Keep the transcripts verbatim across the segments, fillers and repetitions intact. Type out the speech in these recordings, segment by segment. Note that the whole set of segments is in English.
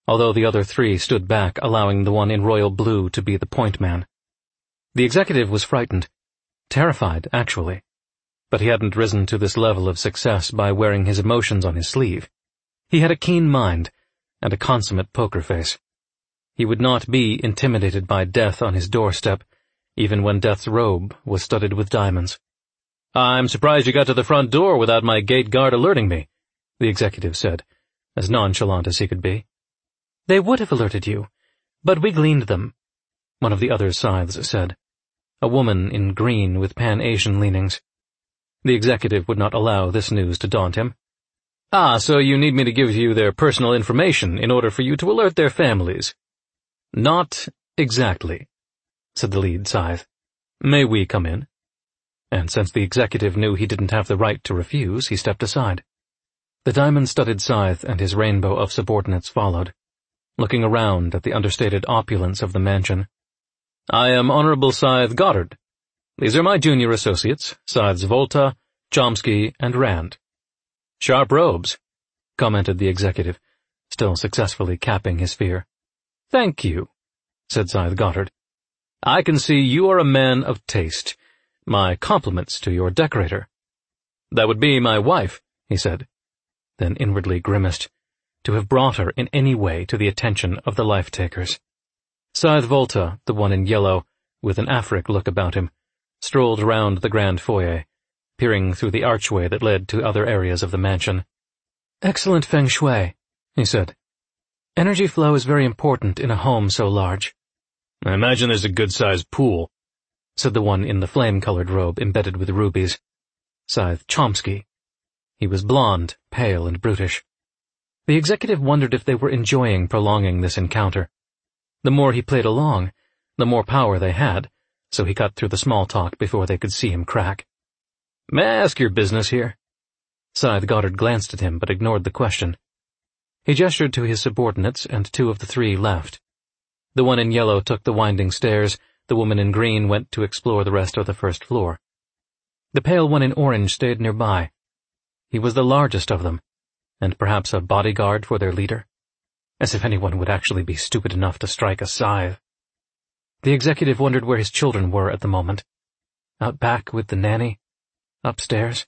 although the other three stood back, allowing the one in royal blue to be the point man. The executive was frightened, terrified, actually, but he hadn't risen to this level of success by wearing his emotions on his sleeve. He had a keen mind and a consummate poker face. He would not be intimidated by death on his doorstep, even when death's robe was studded with diamonds. "I'm surprised you got to the front door without my gate guard alerting me," the executive said, as nonchalant as he could be. "They would have alerted you, but we gleaned them," one of the other scythes said, a woman in green with Pan-Asian leanings. The executive would not allow this news to daunt him. "Ah, so you need me to give you their personal information in order for you to alert their families?" "Not exactly," said the lead scythe. "May we come in?" And since the executive knew he didn't have the right to refuse, he stepped aside. The diamond-studded scythe and his rainbow of subordinates followed, looking around at the understated opulence of the mansion. "I am Honorable Scythe Goddard. These are my junior associates, Scythes Volta, Chomsky, and Rand." "Sharp robes," commented the executive, still successfully capping his fear. "Thank you," said Scythe Goddard. "I can see you are a man of taste. My compliments to your decorator." "That would be my wife," he said, then inwardly grimaced, to have brought her in any way to the attention of the life-takers. Scythe Volta, the one in yellow, with an Afric look about him, strolled round the grand foyer, peering through the archway that led to other areas of the mansion. "Excellent feng shui," he said. "Energy flow is very important in a home so large." "I imagine there's a good-sized pool," said the one in the flame-colored robe embedded with rubies. Scythe Chomsky. He was blond, pale, and brutish. The executive wondered if they were enjoying prolonging this encounter. The more he played along, the more power they had, so he cut through the small talk before they could see him crack. "May I ask your business here?" Scythe Goddard glanced at him but ignored the question. He gestured to his subordinates, and two of the three left. The one in yellow took the winding stairs, the woman in green went to explore the rest of the first floor. The pale one in orange stayed nearby. He was the largest of them, and perhaps a bodyguard for their leader. As if anyone would actually be stupid enough to strike a scythe. The executive wondered where his children were at the moment. Out back with the nanny? Upstairs?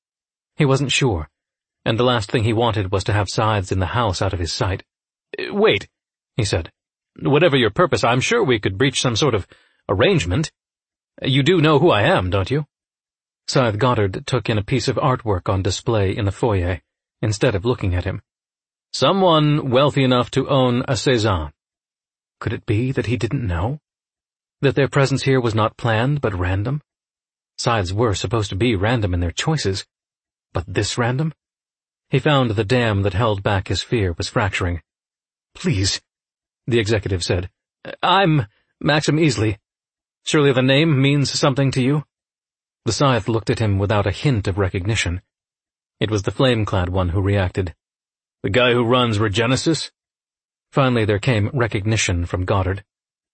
He wasn't sure, and the last thing he wanted was to have scythes in the house out of his sight. "Wait," he said. "Whatever your purpose, I'm sure we could reach some sort of arrangement. You do know who I am, don't you?" Scythe Goddard took in a piece of artwork on display in the foyer, instead of looking at him. "Someone wealthy enough to own a Cézanne." Could it be that he didn't know? That their presence here was not planned but random? Scythes were supposed to be random in their choices, but this random? He found the dam that held back his fear was fracturing. "Please," the executive said. "I'm Maxim Easley. Surely the name means something to you?" The scythe looked at him without a hint of recognition. It was the flame-clad one who reacted. "The guy who runs Regenesis?" Finally there came recognition from Goddard.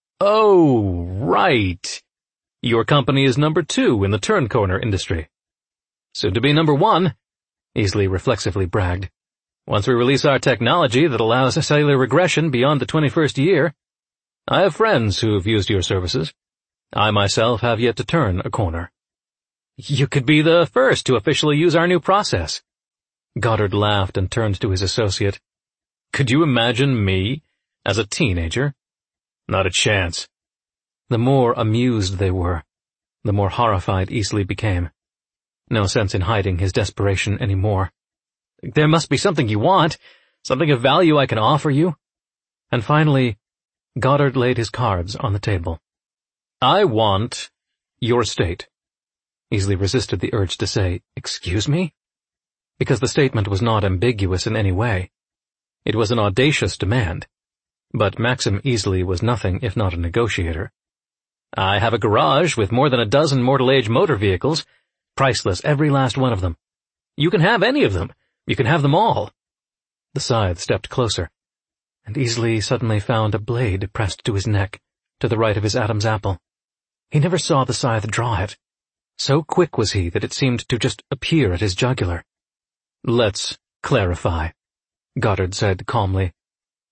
"Oh, right. Your company is number two in the turn-corner industry." "Soon to be number one," Easley reflexively bragged. "Once we release our technology that allows cellular regression beyond the twenty-first year. I have friends who've used your services. I myself have yet to turn a corner." "You could be the first to officially use our new process." Goddard laughed and turned to his associate. "Could you imagine me as a teenager?" "Not a chance." The more amused they were, the more horrified Easley became. No sense in hiding his desperation any more. "There must be something you want, something of value I can offer you." And finally, Goddard laid his cards on the table. "I want your estate." Easley resisted the urge to say, "Excuse me?" because the statement was not ambiguous in any way. It was an audacious demand, but Maxim Easley was nothing if not a negotiator. "I have a garage with more than a dozen mortal-age motor vehicles, priceless every last one of them. You can have any of them. You can have them all." The scythe stepped closer, and Easley suddenly found a blade pressed to his neck, to the right of his Adam's apple. He never saw the scythe draw it. So quick was he that it seemed to just appear at his jugular. "Let's clarify," Goddard said calmly.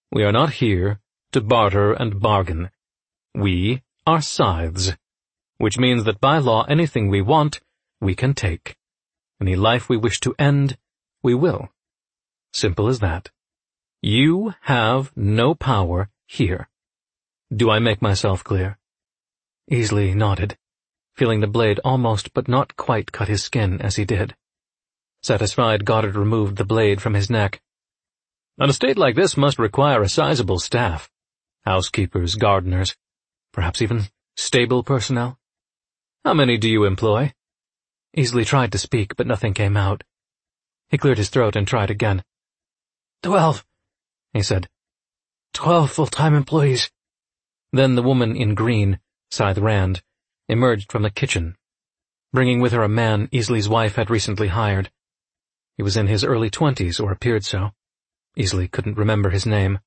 We are not here to barter and bargain. We are scythes, which means that by law anything we want, we can take. Any life we wish to end, we will. Simple as that. You have no power here. Do I make myself clear?" Easley nodded, feeling the blade almost but not quite cut his skin as he did. Satisfied, Goddard removed the blade from his neck. "An estate like this must require a sizable staff. Housekeepers, gardeners, perhaps even stable personnel. How many do you employ?" Easley tried to speak, but nothing came out. He cleared his throat and tried again. Twelve, he said. Twelve full-time employees. Then the woman in green, Scythe Rand, emerged from the kitchen, bringing with her a man Easley's wife had recently hired. He was in his early twenties, or appeared so. Easley couldn't remember his name.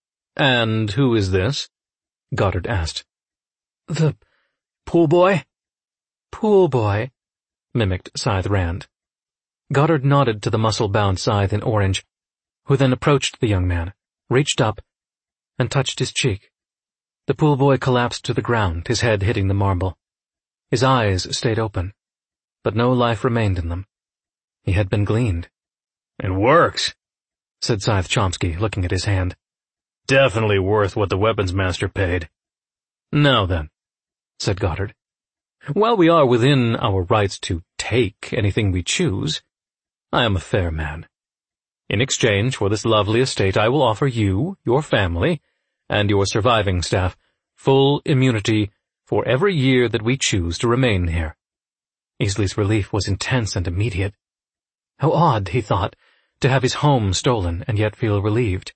"And who is this?" Goddard asked. "The pool boy?" "Pool boy," mimicked Scythe Rand. Goddard nodded to the muscle-bound Scythe in orange, who then approached the young man, reached up, and touched his cheek. The pool boy collapsed to the ground, his head hitting the marble. His eyes stayed open, but no life remained in them. He had been gleaned. "It works," said Scythe Chomsky, looking at his hand. "Definitely worth what the weapons master paid." "Now then," said Goddard, "while we are within our rights to take anything we choose, I am a fair man. In exchange for this lovely estate, I will offer you, your family, and your surviving staff full immunity for every year that we choose to remain here." Easley's relief was intense and immediate. How odd, he thought, to have his home stolen and yet feel relieved.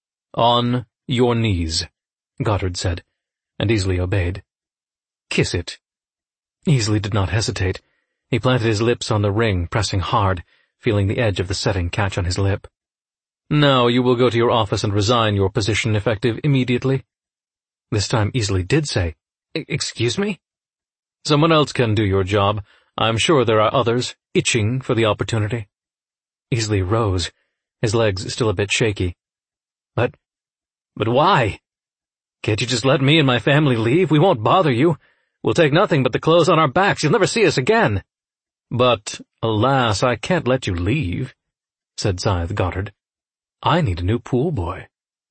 "On your knees," Goddard said, and Easley obeyed. "Kiss it." Easley did not hesitate. He planted his lips on the ring, pressing hard, feeling the edge of the setting catch on his lip. "Now you will go to your office and resign your position effective immediately." This time Easley did say, "Excuse me?" "Someone else can do your job. I'm sure there are others itching for the opportunity." Easley rose, his legs still a bit shaky. But, but why? Can't you just let me and my family leave? We won't bother you. We'll take nothing but the clothes on our backs. You'll never see us again." "But, alas, I can't let you leave," said Scythe Goddard. "I need a new pool boy."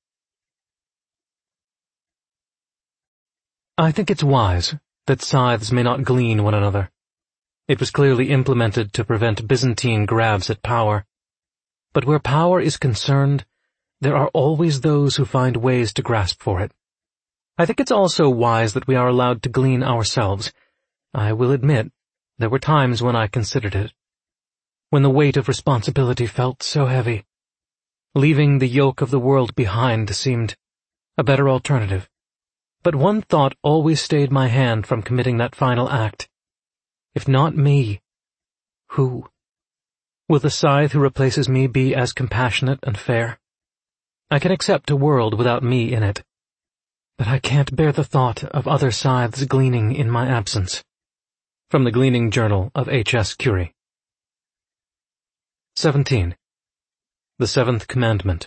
I think it's wise that scythes may not glean one another. It was clearly implemented to prevent Byzantine grabs at power. But where power is concerned, there are always those who find ways to grasp for it. I think it's also wise that we are allowed to glean ourselves. I will admit, there were times when I considered it, when the weight of responsibility felt so heavy. Leaving the yoke of the world behind seemed a better alternative. But one thought always stayed my hand from committing that final act. If not me, who? Will the scythe who replaces me be as compassionate and fair? I can accept a world without me in it, but I can't bear the thought of other scythes gleaning in my absence. From the Gleaning Journal of H S Curie. seventeen. The Seventh Commandment.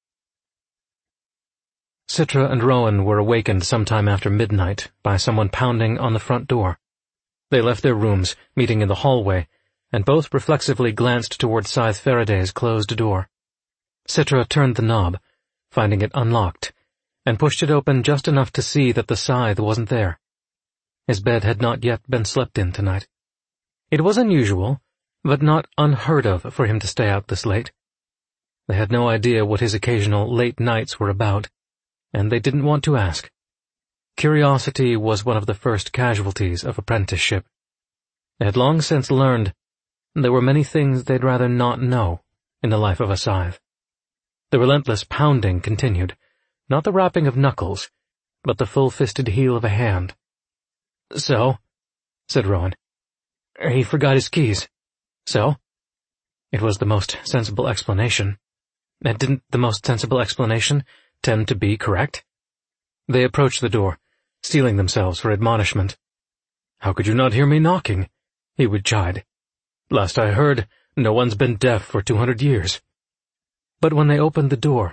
Citra and Rowan were awakened sometime after midnight by someone pounding on the front door. They left their rooms, meeting in the hallway, and both reflexively glanced toward Scythe Faraday's closed door. Citra turned the knob, finding it unlocked, and pushed it open just enough to see that the scythe wasn't there. His bed had not yet been slept in tonight. It was unusual, but not unheard of for him to stay out this late. They had no idea what his occasional late nights were about, and they didn't want to ask. Curiosity was one of the first casualties of apprenticeship. They had long since learned there were many things they'd rather not know in the life of a scythe. The relentless pounding continued, not the rapping of knuckles, but the full-fisted heel of a hand. "So?" said Rowan. "He forgot his keys. So?" It was the most sensible explanation. And didn't the most sensible explanation tend to be correct? They approached the door, steeling themselves for admonishment. "How could you not hear me knocking?" he would chide. "Last I heard, no one's been deaf for two hundred years." But when they opened the door,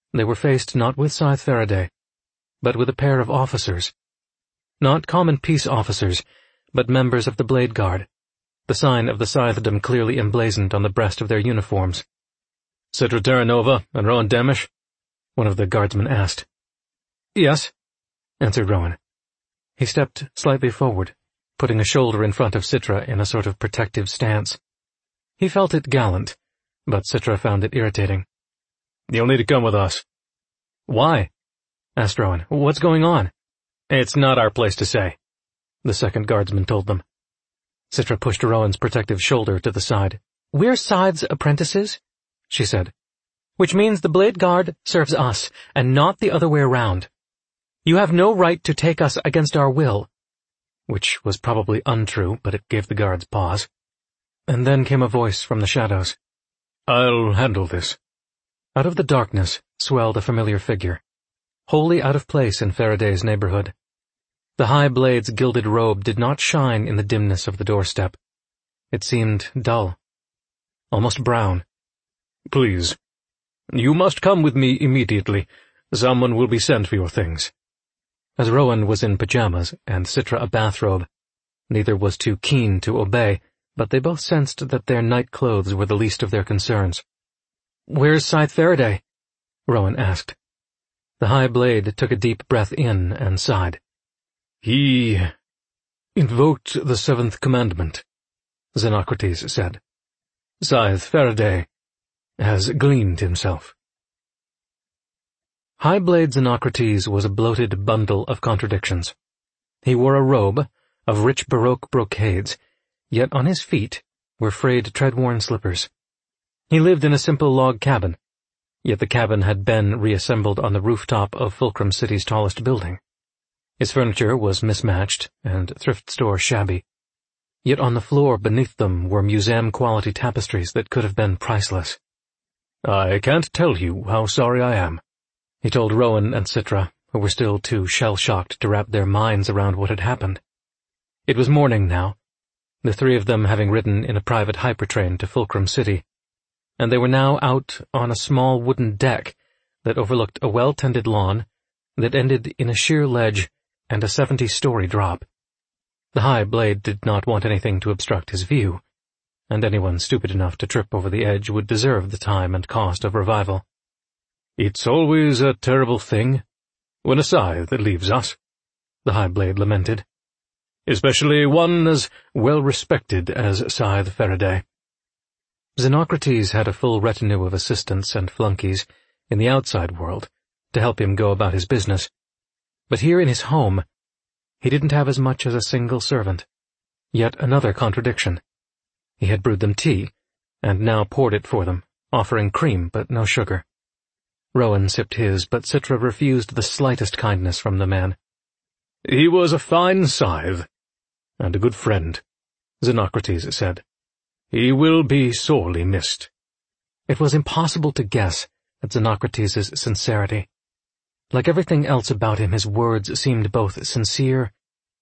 they were faced not with Scythe Faraday, but with a pair of officers. Not common peace officers, but members of the Blade Guard, the sign of the Scythedom clearly emblazoned on the breast of their uniforms. "Citra Terranova and Rowan Demish?" one of the guardsmen asked. "Yes," answered Rowan. He stepped slightly forward, putting a shoulder in front of Citra in a sort of protective stance. He felt it gallant, but Citra found it irritating. "You'll need to come with us." "Why?" asked Rowan. "What's going on?" "It's not our place to say," the second guardsman told them. Citra pushed Rowan's protective shoulder to the side. "We're Scythe's apprentices," she said, "which means the Blade Guard serves us, and not the other way around. You have no right to take us against our will," which was probably untrue, but it gave the guards pause. And then came a voice from the shadows. "I'll handle this." Out of the darkness swelled a familiar figure, wholly out of place in Faraday's neighborhood. The high blade's gilded robe did not shine in the dimness of the doorstep. It seemed dull, almost brown. "Please, you must come with me immediately. Someone will be sent for your things." As Rowan was in pajamas and Citra a bathrobe, neither was too keen to obey, but they both sensed that their night clothes were the least of their concerns. "Where's Scythe Faraday?" Rowan asked. The high blade took a deep breath in and sighed. "He invoked the seventh commandment," Xenocrates said. "Scythe Faraday has gleaned himself." High Blade Xenocrates was a bloated bundle of contradictions. He wore a robe of rich Baroque brocades, yet on his feet were frayed tread-worn slippers. He lived in a simple log cabin, yet the cabin had been reassembled on the rooftop of Fulcrum City's tallest building. His furniture was mismatched and thrift store shabby, yet on the floor beneath them were museum-quality tapestries that could have been priceless. "I can't tell you how sorry I am," he told Rowan and Citra, who were still too shell-shocked to wrap their minds around what had happened. It was morning now, the three of them having ridden in a private hypertrain to Fulcrum City, and they were now out on a small wooden deck that overlooked a well-tended lawn that ended in a sheer ledge and a seventy-story drop. The high blade did not want anything to obstruct his view, and anyone stupid enough to trip over the edge would deserve the time and cost of revival. "It's always a terrible thing when a scythe leaves us," the high blade lamented, "especially one as well-respected as Scythe Faraday." Xenocrates had a full retinue of assistants and flunkies in the outside world to help him go about his business, but here in his home he didn't have as much as a single servant. Yet another contradiction. He had brewed them tea, and now poured it for them, offering cream but no sugar. Rowan sipped his, but Citra refused the slightest kindness from the man. "He was a fine scythe, and a good friend," Xenocrates said. "He will be sorely missed." It was impossible to guess at Xenocrates' sincerity. Like everything else about him, his words seemed both sincere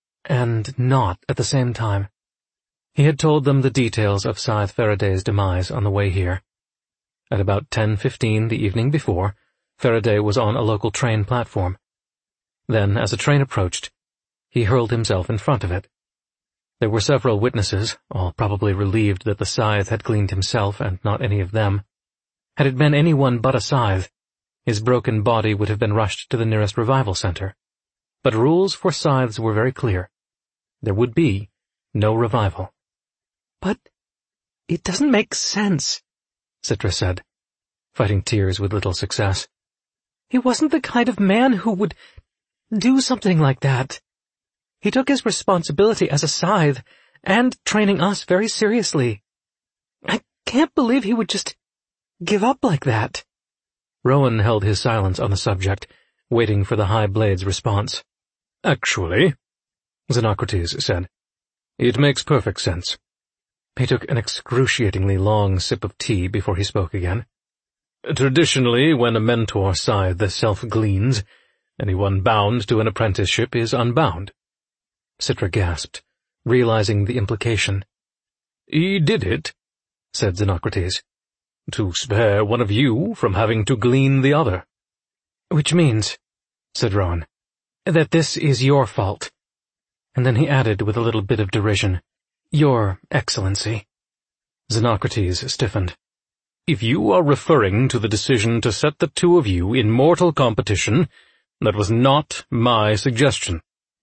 and not at the same time. He had told them the details of Scythe Faraday's demise on the way here. At about ten fifteen the evening before, Faraday was on a local train platform. Then, as a train approached, he hurled himself in front of it. There were several witnesses, all probably relieved that the scythe had gleaned himself and not any of them. Had it been anyone but a scythe, his broken body would have been rushed to the nearest revival center. But rules for scythes were very clear. There would be no revival. "But it doesn't make sense," Citra said, fighting tears with little success. "He wasn't the kind of man who would do something like that. He took his responsibility as a scythe and training us very seriously. I can't believe he would just give up like that." Rowan held his silence on the subject, waiting for the high blade's response. "Actually," Xenocrates said, "it makes perfect sense." He took an excruciatingly long sip of tea before he spoke again. "Traditionally, when a mentor scythe self-gleans, anyone bound to an apprenticeship is unbound." Citra gasped, realizing the implication. "He did it," said Xenocrates, "to spare one of you from having to glean the other." "Which means," said Rowan, "that this is your fault." And then he added with a little bit of derision, "Your Excellency." Xenocrates stiffened. "If you are referring to the decision to set the two of you in mortal competition, that was not my suggestion.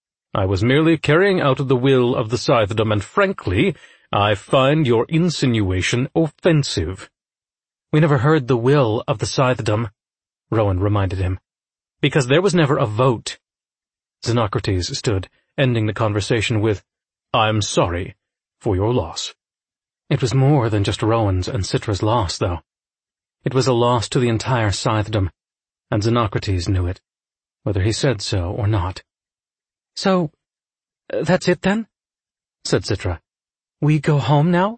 I was merely carrying out the will of the Scythedom, and frankly, I find your insinuation offensive." "We never heard the will of the Scythedom," Rowan reminded him, "because there was never a vote." Xenocrates stood, ending the conversation with, "I'm sorry for your loss." It was more than just Rowan's and Citra's loss, though. It was a loss to the entire Scythedom, and Xenocrates knew it, whether he said so or not. "So, that's it then?" said Citra. "We go home now?"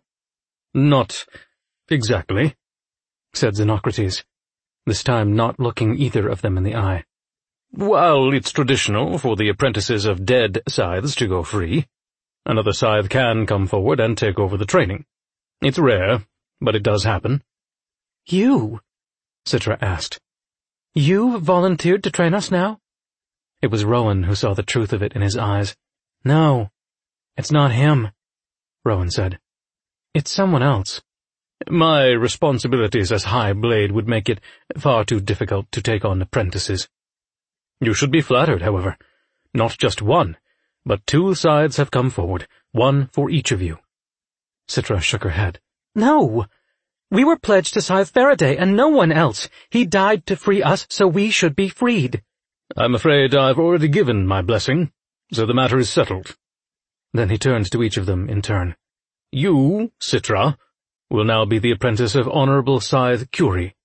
"Not exactly," said Xenocrates, this time not looking either of them in the eye. "While it's traditional for the apprentices of dead scythes to go free, another scythe can come forward and take over the training. It's rare, but it does happen." "You?" Citra asked. "You volunteered to train us now?" It was Rowan who saw the truth of it in his eyes. "No, it's not him," Rowan said. "It's someone else. My responsibilities as High Blade would make it far too difficult to take on apprentices. You should be flattered, however. Not just one, but two scythes have come forward, one for each of you." Citra shook her head. "No! We were pledged to Scythe Faraday, and no one else. He died to free us, so we should be freed." "I'm afraid I've already given my blessing, so the matter is settled." Then he turned to each of them in turn. "You, Citra, will now be the apprentice of Honorable Scythe Curie."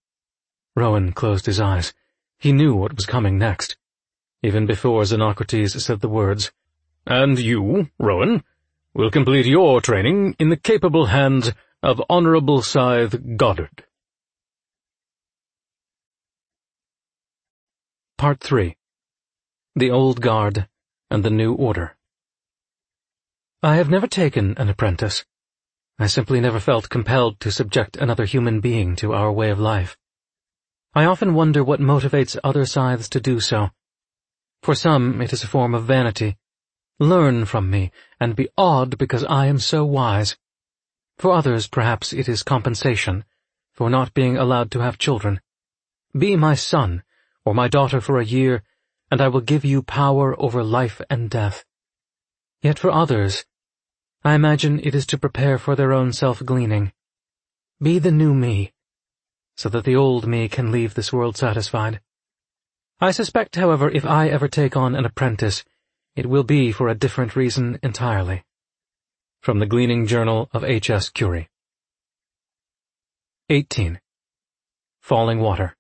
Rowan closed his eyes. He knew what was coming next, even before Xenocrates said the words. "And you, Rowan, will complete your training in the capable hands of Honorable Scythe Goddard." Part three. The Old Guard and the New Order. I have never taken an apprentice. I simply never felt compelled to subject another human being to our way of life. I often wonder what motivates other scythes to do so. For some, it is a form of vanity. Learn from me, and be awed because I am so wise. For others, perhaps it is compensation for not being allowed to have children. Be my son or my daughter for a year, and I will give you power over life and death. Yet for others, I imagine it is to prepare for their own self-gleaning. Be the new me, so that the old me can leave this world satisfied. I suspect, however, if I ever take on an apprentice, it will be for a different reason entirely. From the Gleaning Journal of H S Curie. eighteen. Falling Water.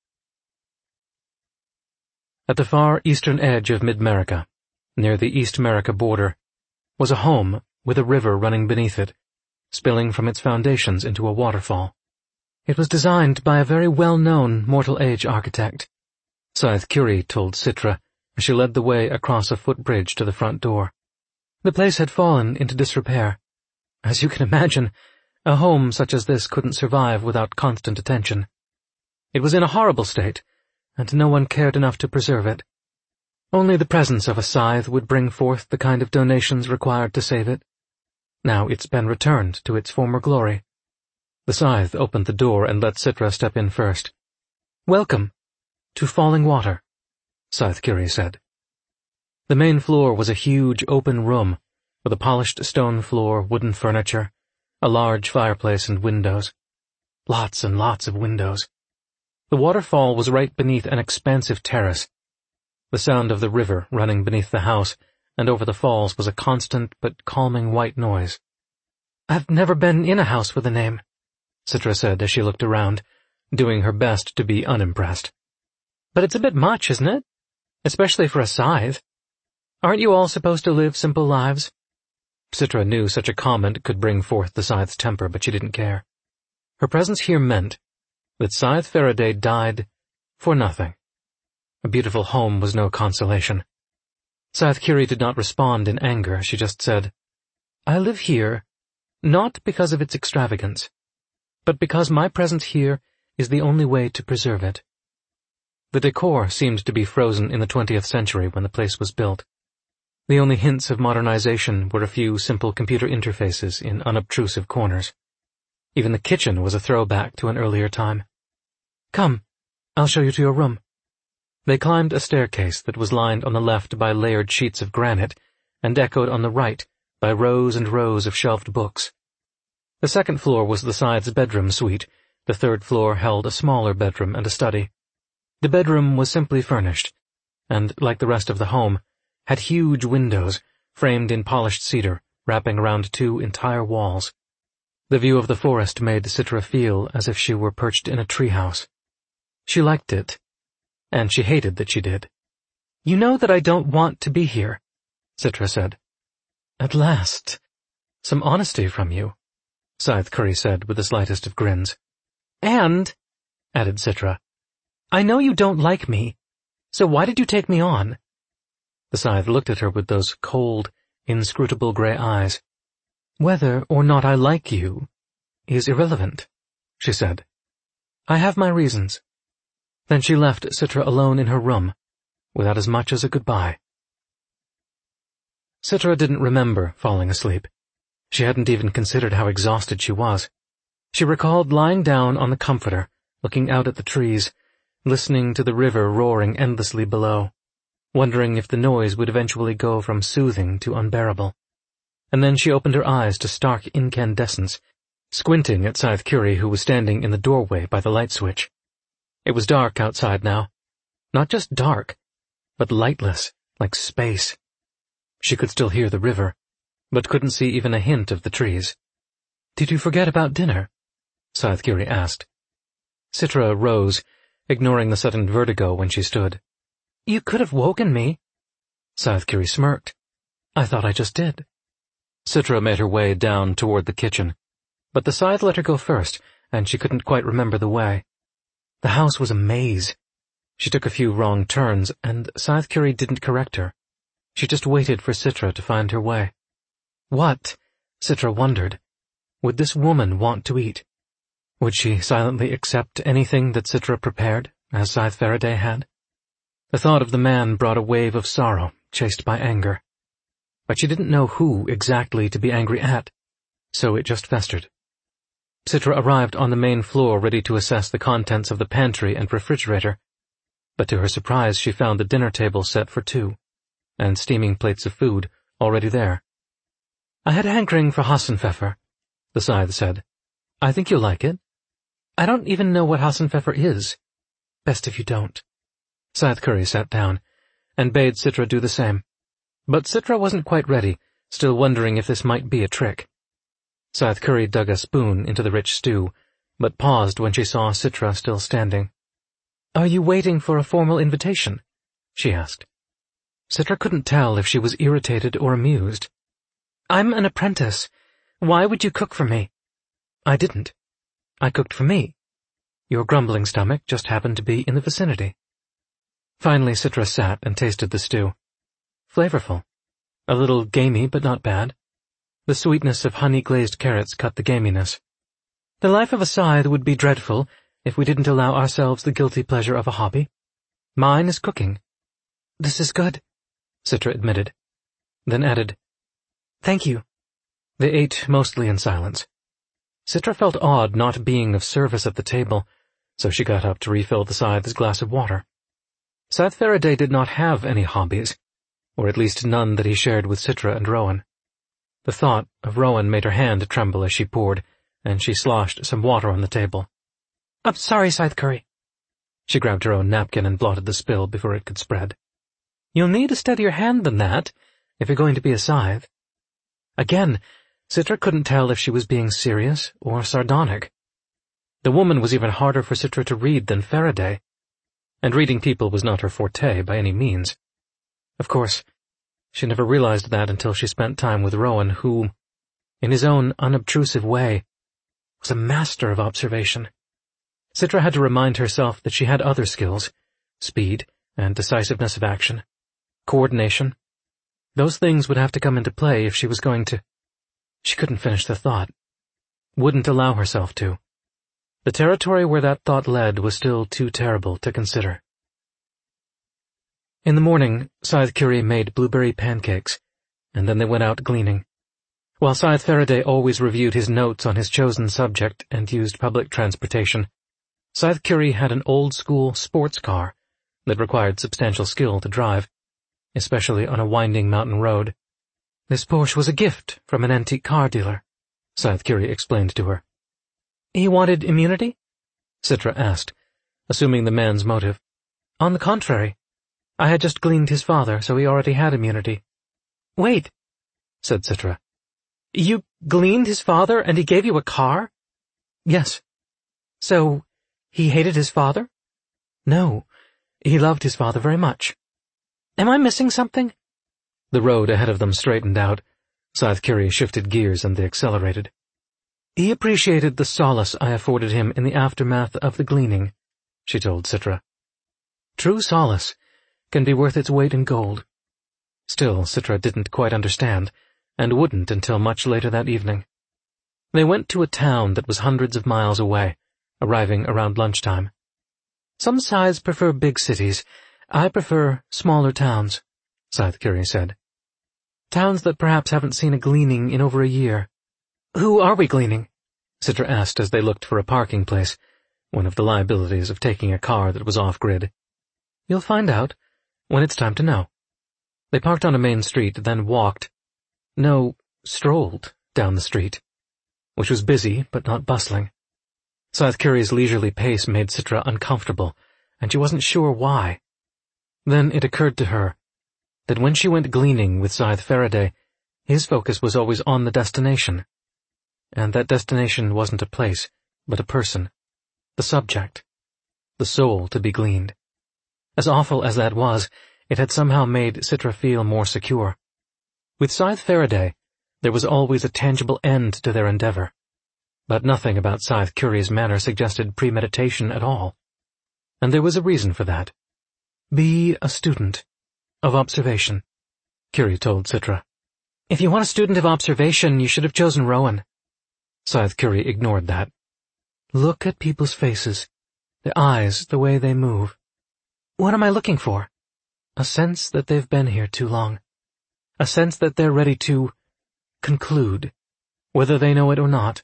At the far eastern edge of Mid-America, near the East America border, was a home with a river running beneath it, spilling from its foundations into a waterfall. It was designed by a very well-known mortal-age architect. Scythe Curie told Citra as she led the way across a footbridge to the front door. The place had fallen into disrepair. As you can imagine, a home such as this couldn't survive without constant attention. It was in a horrible state, and no one cared enough to preserve it. Only the presence of a scythe would bring forth the kind of donations required to save it. Now it's been returned to its former glory. The scythe opened the door and let Citra step in first. "Welcome to Falling Water," Scythe Curie said. The main floor was a huge open room with a polished stone floor, wooden furniture, a large fireplace and windows. Lots and lots of windows. The waterfall was right beneath an expansive terrace. The sound of the river running beneath the house and over the falls was a constant but calming white noise. "I've never been in a house with a name," Citra said as she looked around, doing her best to be unimpressed. "But it's a bit much, isn't it? Especially for a scythe. Aren't you all supposed to live simple lives?" Citra knew such a comment could bring forth the scythe's temper, but she didn't care. Her presence here meant that Scythe Faraday died for nothing. A beautiful home was no consolation. Scythe Curie did not respond in anger. She just said, "I live here, not because of its extravagance, but because my presence here is the only way to preserve it." The decor seemed to be frozen in the twentieth century when the place was built. The only hints of modernization were a few simple computer interfaces in unobtrusive corners. Even the kitchen was a throwback to an earlier time. "Come, I'll show you to your room." They climbed a staircase that was lined on the left by layered sheets of granite and echoed on the right by rows and rows of shelved books. The second floor was the Scythe's bedroom suite. The third floor held a smaller bedroom and a study. The bedroom was simply furnished, and, like the rest of the home, had huge windows, framed in polished cedar, wrapping around two entire walls. The view of the forest made Citra feel as if she were perched in a treehouse. She liked it, and she hated that she did. "You know that I don't want to be here," Citra said. "At last. Some honesty from you," Scythe Curry said with the slightest of grins. "And," added Citra, "I know you don't like me, so why did you take me on?" The Scythe looked at her with those cold, inscrutable grey eyes. "Whether or not I like you is irrelevant," she said. "I have my reasons." Then she left Citra alone in her room, without as much as a goodbye. Citra didn't remember falling asleep. She hadn't even considered how exhausted she was. She recalled lying down on the comforter, looking out at the trees, listening to the river roaring endlessly below, wondering if the noise would eventually go from soothing to unbearable. And then she opened her eyes to stark incandescence, squinting at Scythe Curry, who was standing in the doorway by the light switch. It was dark outside now. Not just dark, but lightless, like space. She could still hear the river, but couldn't see even a hint of the trees. "Did you forget about dinner?" Scythe Curry asked. Citra rose, ignoring the sudden vertigo when she stood. "You could have woken me." Scythe Curry smirked. "I thought I just did." Citra made her way down toward the kitchen, but the Scythe let her go first, and she couldn't quite remember the way. The house was a maze. She took a few wrong turns, and Scythe Curry didn't correct her. She just waited for Citra to find her way. What, Citra wondered, would this woman want to eat? Would she silently accept anything that Citra prepared, as Scythe Faraday had? The thought of the man brought a wave of sorrow, chased by anger. But she didn't know who exactly to be angry at, so it just festered. Citra arrived on the main floor ready to assess the contents of the pantry and refrigerator, but to her surprise she found the dinner table set for two, and steaming plates of food already there. "I had a hankering for Hassenpfeffer," the Scythe said. "I think you'll like it. I don't even know what Hassenpfeffer is. Best if you don't." Scythe Curry sat down, and bade Citra do the same. But Citra wasn't quite ready, still wondering if this might be a trick. Scythe Curry dug a spoon into the rich stew, but paused when she saw Citra still standing. "Are you waiting for a formal invitation?" she asked. Citra couldn't tell if she was irritated or amused. "I'm an apprentice. Why would you cook for me?" "I didn't. I cooked for me. Your grumbling stomach just happened to be in the vicinity." Finally Citra sat and tasted the stew. Flavorful. A little gamey, but not bad. The sweetness of honey-glazed carrots cut the gaminess. "The life of a Scythe would be dreadful if we didn't allow ourselves the guilty pleasure of a hobby. Mine is cooking." "This is good," Citra admitted, then added, "Thank you." They ate mostly in silence. Citra felt odd not being of service at the table, so she got up to refill the Scythe's glass of water. Scythe Faraday did not have any hobbies, or at least none that he shared with Citra and Rowan. The thought of Rowan made her hand tremble as she poured, and she sloshed some water on the table. "I'm sorry, Scythe Curry." She grabbed her own napkin and blotted the spill before it could spread. "You'll need a steadier hand than that, if you're going to be a Scythe." Again, Citra couldn't tell if she was being serious or sardonic. The woman was even harder for Citra to read than Faraday, and reading people was not her forte by any means. Of course, she never realized that until she spent time with Rowan, who, in his own unobtrusive way, was a master of observation. Citra had to remind herself that she had other skills, speed and decisiveness of action, coordination. Those things would have to come into play if she was going to... She couldn't finish the thought. Wouldn't allow herself to. The territory where that thought led was still too terrible to consider. In the morning, Scythe Curie made blueberry pancakes, and then they went out gleaning. While Scythe Faraday always reviewed his notes on his chosen subject and used public transportation, Scythe Curie had an old-school sports car that required substantial skill to drive, especially on a winding mountain road. This Porsche was a gift from an antique car dealer, Scythe Curie explained to her. He wanted immunity? Citra asked, assuming the man's motive. On the contrary, I had just gleaned his father, so he already had immunity. Wait, said Citra. You gleaned his father and he gave you a car? Yes. So, he hated his father? No, he loved his father very much. Am I missing something? The road ahead of them straightened out. Scythe Curie shifted gears and they accelerated. He appreciated the solace I afforded him in the aftermath of the gleaning, she told Citra. True solace can be worth its weight in gold. Still, Citra didn't quite understand, and wouldn't until much later that evening. They went to a town that was hundreds of miles away, arriving around lunchtime. Some Scythes prefer big cities. I prefer smaller towns, Scythe Curie said. Towns that perhaps haven't seen a gleaning in over a year. Who are we gleaning? Citra asked as they looked for a parking place, one of the liabilities of taking a car that was off-grid. You'll find out when it's time to know. They parked on a main street, then walked, no, strolled down the street, which was busy but not bustling. Scythe Curie's leisurely pace made Citra uncomfortable, and she wasn't sure why. Then it occurred to her that when she went gleaning with Scythe Faraday, his focus was always on the destination. And that destination wasn't a place, but a person, the subject, the soul to be gleaned. As awful as that was, it had somehow made Citra feel more secure. With Scythe Faraday, there was always a tangible end to their endeavor, but nothing about Scythe Curie's manner suggested premeditation at all. And there was a reason for that. Be a student of observation, Curie told Citra. If you want a student of observation, you should have chosen Rowan. Scythe Curie ignored that. Look at people's faces, their eyes, the way they move. What am I looking for? A sense that they've been here too long. A sense that they're ready to conclude, whether they know it or not.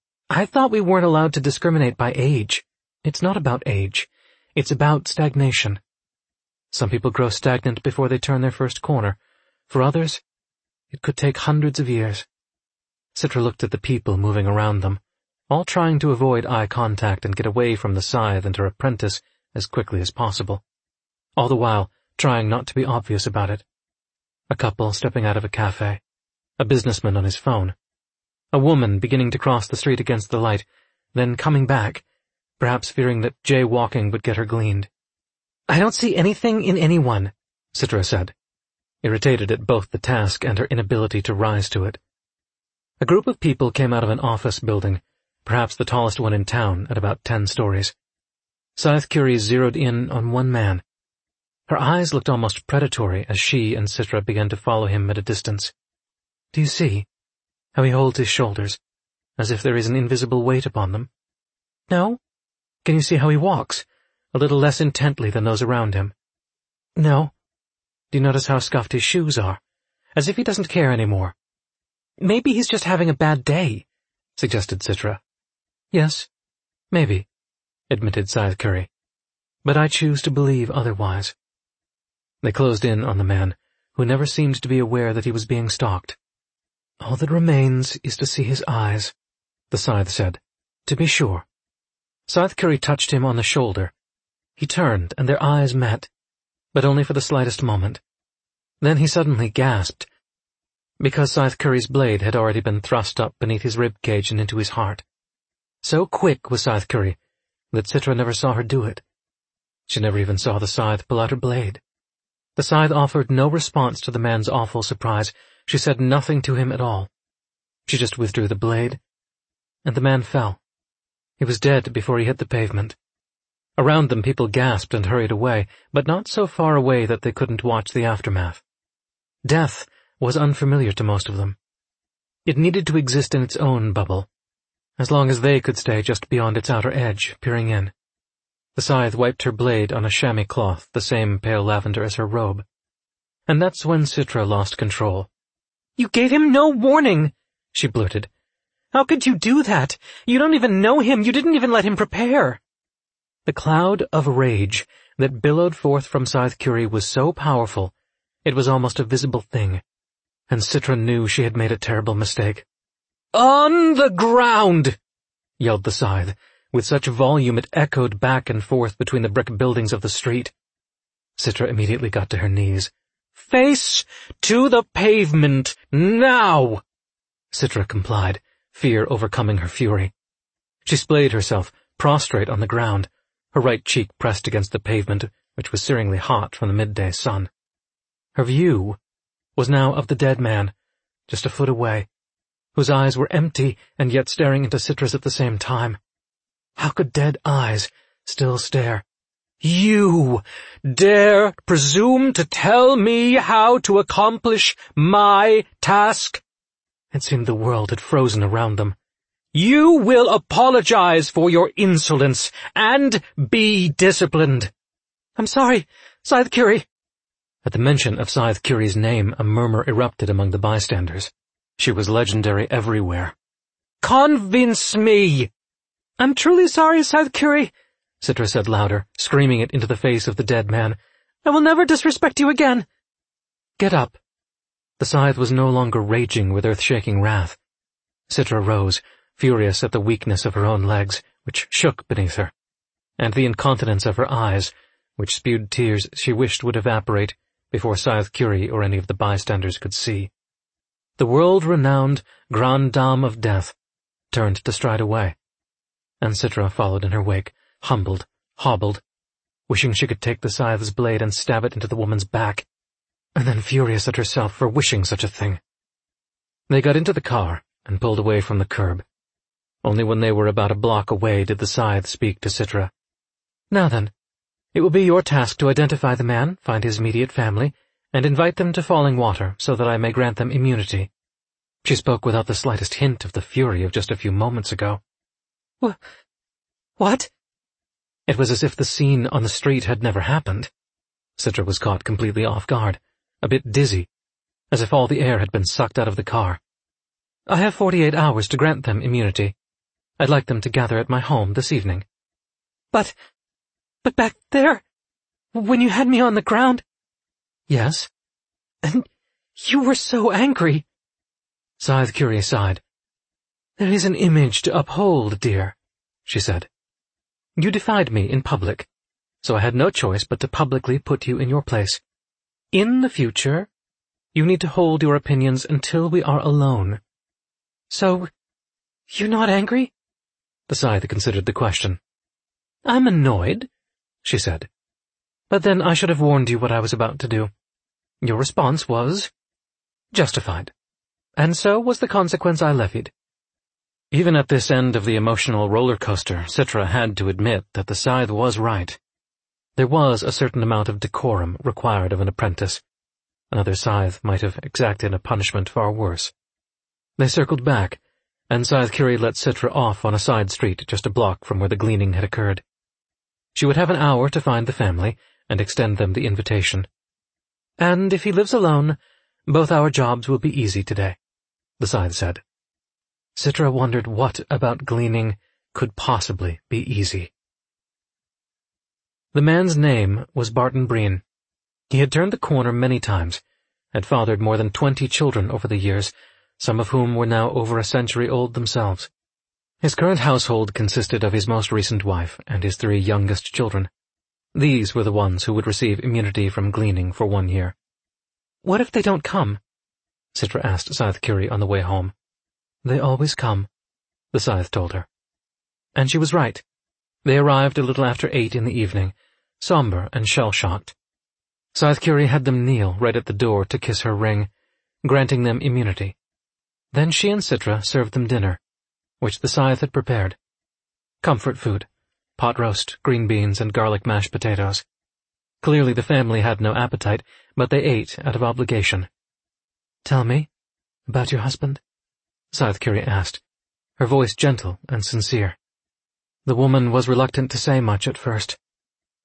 I thought we weren't allowed to discriminate by age. It's not about age. It's about stagnation. Some people grow stagnant before they turn their first corner. For others, it could take hundreds of years. Citra looked at the people moving around them, all trying to avoid eye contact and get away from the Scythe and her apprentice as quickly as possible, all the while trying not to be obvious about it. A couple stepping out of a cafe, a businessman on his phone, a woman beginning to cross the street against the light, then coming back, perhaps fearing that jaywalking would get her gleaned. I don't see anything in anyone, Citra said, irritated at both the task and her inability to rise to it. A group of people came out of an office building, perhaps the tallest one in town at about ten stories. Scythe Curie zeroed in on one man. Her eyes looked almost predatory as she and Citra began to follow him at a distance. Do you see how he holds his shoulders, as if there is an invisible weight upon them? No? Can you see how he walks, a little less intently than those around him? No. Do you notice how scuffed his shoes are, as if he doesn't care anymore? Maybe he's just having a bad day, suggested Citra. Yes, maybe, admitted Scythe Curie, but I choose to believe otherwise. They closed in on the man, who never seemed to be aware that he was being stalked. All that remains is to see his eyes, the Scythe said, to be sure. Scythe Curie touched him on the shoulder. He turned, and their eyes met, but only for the slightest moment. Then he suddenly gasped, because Scythe Curie's blade had already been thrust up beneath his rib-cage and into his heart. So quick was Scythe Curie that Citra never saw her do it. She never even saw the Scythe pull out her blade. The Scythe offered no response to the man's awful surprise. She said nothing to him at all. She just withdrew the blade, and the man fell. He was dead before he hit the pavement. Around them people gasped and hurried away, but not so far away that they couldn't watch the aftermath. Death was unfamiliar to most of them. It needed to exist in its own bubble, as long as they could stay just beyond its outer edge, peering in. The scythe wiped her blade on a chamois cloth, the same pale lavender as her robe. And that's when Citra lost control. "You gave him no warning," she blurted. "How could you do that? You don't even know him. You didn't even let him prepare." The cloud of rage that billowed forth from Scythe Curie was so powerful, it was almost a visible thing, and Citra knew she had made a terrible mistake. "On the ground!" yelled the scythe, with such volume it echoed back and forth between the brick buildings of the street. Citra immediately got to her knees. "Face to the pavement, now!" Citra complied, fear overcoming her fury. She splayed herself, prostrate on the ground, her right cheek pressed against the pavement, which was searingly hot from the midday sun. Her view was now of the dead man, just a foot away, whose eyes were empty and yet staring into Citra's at the same time. How could dead eyes still stare? "You dare presume to tell me how to accomplish my task?" It seemed the world had frozen around them. "You will apologize for your insolence and be disciplined." "I'm sorry, Scythe Curie." At the mention of Scythe Curie's name, a murmur erupted among the bystanders. She was legendary everywhere. "Convince me!" "I'm truly sorry, Scythe Curie," Citra said louder, screaming it into the face of the dead man. "I will never disrespect you again." "Get up." The scythe was no longer raging with earth-shaking wrath. Citra rose, furious at the weakness of her own legs, which shook beneath her, and the incontinence of her eyes, which spewed tears she wished would evaporate before Scythe Curie or any of the bystanders could see. The world-renowned Grande Dame of Death turned to stride away, and Citra followed in her wake, humbled, hobbled, wishing she could take the scythe's blade and stab it into the woman's back, and then furious at herself for wishing such a thing. They got into the car and pulled away from the curb. Only when they were about a block away did the scythe speak to Citra. "Now then, it will be your task to identify the man, find his immediate family, and invite them to Falling Water so that I may grant them immunity." She spoke without the slightest hint of the fury of just a few moments ago. Wh- What? It was as if the scene on the street had never happened. Citra was caught completely off guard, a bit dizzy, as if all the air had been sucked out of the car. "I have forty-eight hours to grant them immunity. I'd like them to gather at my home this evening." But, but back there, when you had me on the ground?" "Yes." "And you were so angry." Scythe Curie sighed. "There is an image to uphold, dear," she said. "You defied me in public, so I had no choice but to publicly put you in your place. In the future, you need to hold your opinions until we are alone." "So, you're not angry?" The scythe considered the question. "I'm annoyed," she said. "But then I should have warned you what I was about to do. Your response was justified, and so was the consequence I levied." Even at this end of the emotional roller coaster, Citra had to admit that the scythe was right. There was a certain amount of decorum required of an apprentice. Another scythe might have exacted a punishment far worse. They circled back, and Scythe Curie let Citra off on a side street just a block from where the gleaning had occurred. She would have an hour to find the family and extend them the invitation. "And if he lives alone, both our jobs will be easy today," the scythe said. Citra wondered what about gleaning could possibly be easy. The man's name was Barton Breen. He had turned the corner many times, had fathered more than twenty children over the years, some of whom were now over a century old themselves. His current household consisted of his most recent wife and his three youngest children. These were the ones who would receive immunity from gleaning for one year. "What if they don't come?" Citra asked Scythe Curie on the way home. "They always come," the scythe told her. And she was right. They arrived a little after eight in the evening, somber and shell-shocked. Scythe Curie had them kneel right at the door to kiss her ring, granting them immunity. Then she and Citra served them dinner, which the scythe had prepared. Comfort food, pot roast, green beans, and garlic mashed potatoes. Clearly the family had no appetite, but they ate out of obligation. "Tell me about your husband?" Scythe Curie asked, her voice gentle and sincere. The woman was reluctant to say much at first.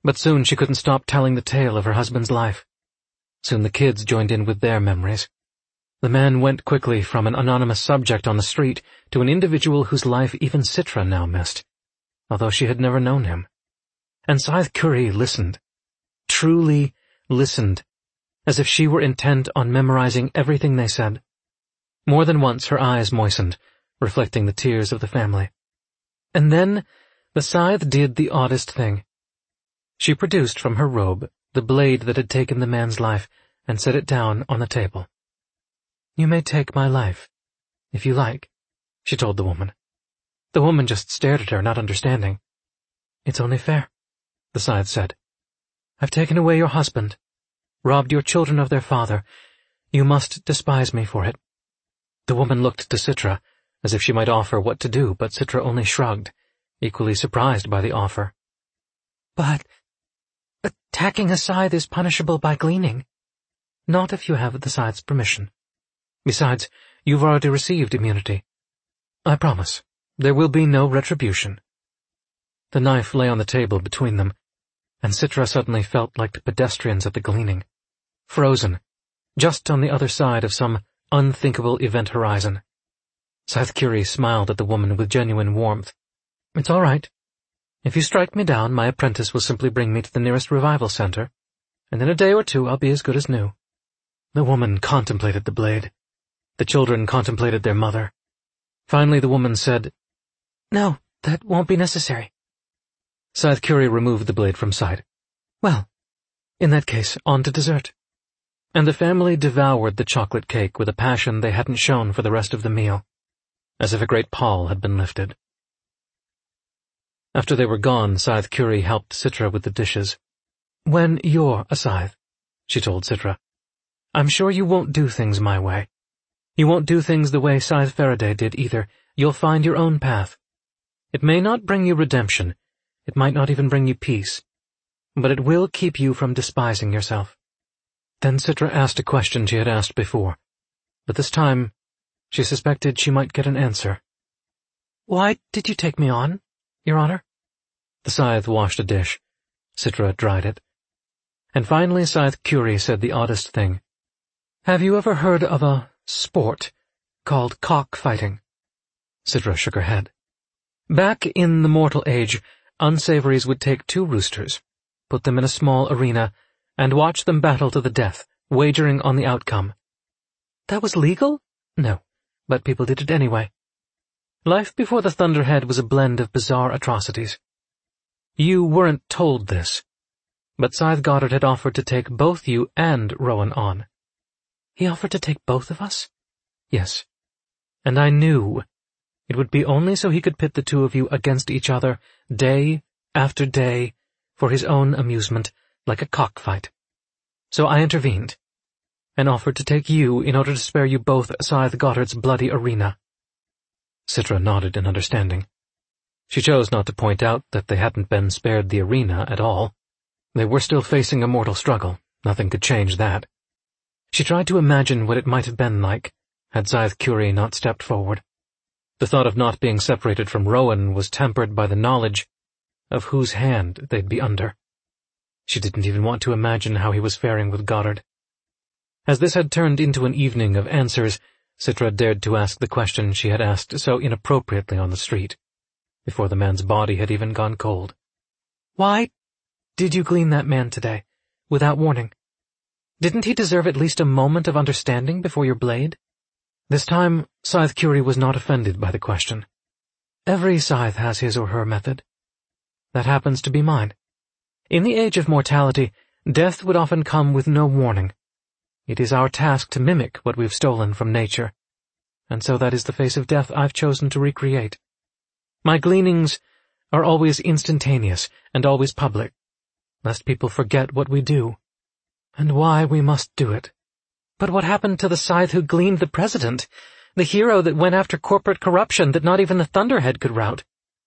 But soon she couldn't stop telling the tale of her husband's life. Soon the kids joined in with their memories. The man went quickly from an anonymous subject on the street to an individual whose life even Citra now missed, although she had never known him. And Scythe Curie listened, truly listened, as if she were intent on memorizing everything they said. More than once her eyes moistened, reflecting the tears of the family. And then the Scythe did the oddest thing. She produced from her robe the blade that had taken the man's life and set it down on the table. "You may take my life, if you like," she told the woman. The woman just stared at her, not understanding. "It's only fair," the Scythe said. "I've taken away your husband, robbed your children of their father. You must despise me for it." The woman looked to Citra, as if she might offer what to do, but Citra only shrugged, equally surprised by the offer. "But attacking a scythe is punishable by gleaning. Not if you have the scythe's permission. Besides, you've already received immunity. I promise, there will be no retribution." The knife lay on the table between them, and Citra suddenly felt like the pedestrians at the gleaning, frozen, just on the other side of some unthinkable event horizon. Scythe Curie smiled at the woman with genuine warmth. "It's all right. If you strike me down, my apprentice will simply bring me to the nearest revival center, and in a day or two I'll be as good as new." The woman contemplated the blade. The children contemplated their mother. Finally the woman said, "No, that won't be necessary." Scythe Curie removed the blade from sight. "Well, in that case, on to dessert." And the family devoured the chocolate cake with a passion they hadn't shown for the rest of the meal, as if a great pall had been lifted. After they were gone, Scythe Curie helped Citra with the dishes. "When you're a scythe," she told Citra, "I'm sure you won't do things my way. You won't do things the way Scythe Faraday did either. You'll find your own path. It may not bring you redemption, it might not even bring you peace, but it will keep you from despising yourself." Then Citra asked a question she had asked before, but this time she suspected she might get an answer. "Why did you take me on, Your Honor?" The Scythe washed a dish. Citra dried it. And finally Scythe Curie said the oddest thing. "Have you ever heard of a sport called cockfighting?" Citra shook her head. "Back in the mortal age, unsavories would take two roosters, put them in a small arena, and watch them battle to the death, wagering on the outcome." "That was legal?" "No, but people did it anyway. Life before the Thunderhead was a blend of bizarre atrocities. You weren't told this, but Scythe Goddard had offered to take both you and Rowan on." "He offered to take both of us?" "Yes. And I knew it would be only so he could pit the two of you against each other, day after day, for his own amusement, like a cockfight. So I intervened, and offered to take you in order to spare you both Scythe Goddard's bloody arena." Citra nodded in understanding. She chose not to point out that they hadn't been spared the arena at all. They were still facing a mortal struggle. Nothing could change that. She tried to imagine what it might have been like, had Scythe Curie not stepped forward. The thought of not being separated from Rowan was tempered by the knowledge of whose hand they'd be under. She didn't even want to imagine how he was faring with Goddard. As this had turned into an evening of answers, Citra dared to ask the question she had asked so inappropriately on the street, before the man's body had even gone cold. "Why did you glean that man today, without warning? Didn't he deserve at least a moment of understanding before your blade?" This time, Scythe Curie was not offended by the question. "Every scythe has his or her method. That happens to be mine. In the age of mortality, death would often come with no warning. It is our task to mimic what we've stolen from nature, and so that is the face of death I've chosen to recreate. My gleanings are always instantaneous and always public, lest people forget what we do, and why we must do it." "But what happened to the scythe who gleaned the president, the hero that went after corporate corruption that not even the Thunderhead could rout?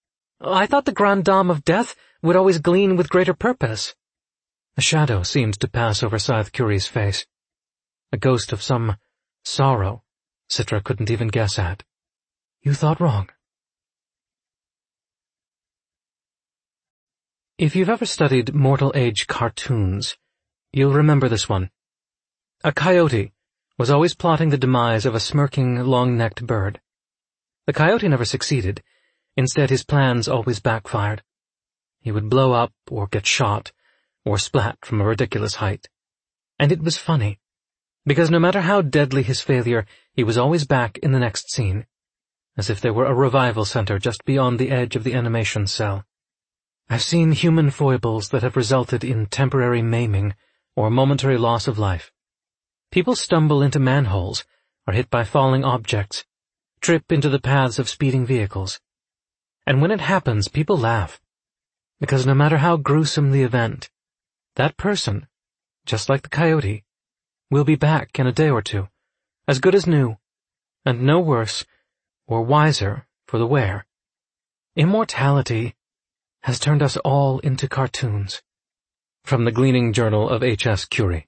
I thought the Grande Dame of Death would always glean with greater purpose." A shadow seemed to pass over Scythe Curie's face, a ghost of some sorrow Citra couldn't even guess at. "You thought wrong." If you've ever studied Mortal Age cartoons, you'll remember this one. A coyote was always plotting the demise of a smirking, long-necked bird. The coyote never succeeded. Instead, his plans always backfired. He would blow up, or get shot, or splat from a ridiculous height. And it was funny, because no matter how deadly his failure, he was always back in the next scene, as if there were a revival center just beyond the edge of the animation cell. I've seen human foibles that have resulted in temporary maiming or momentary loss of life. People stumble into manholes, are hit by falling objects, trip into the paths of speeding vehicles. And when it happens, people laugh, because no matter how gruesome the event, that person, just like the coyote, will be back in a day or two, as good as new, and no worse or wiser for the wear. Immortality has turned us all into cartoons. From the Gleaning Journal of H S Curie.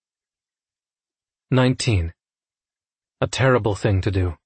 nineteen. A terrible thing to do.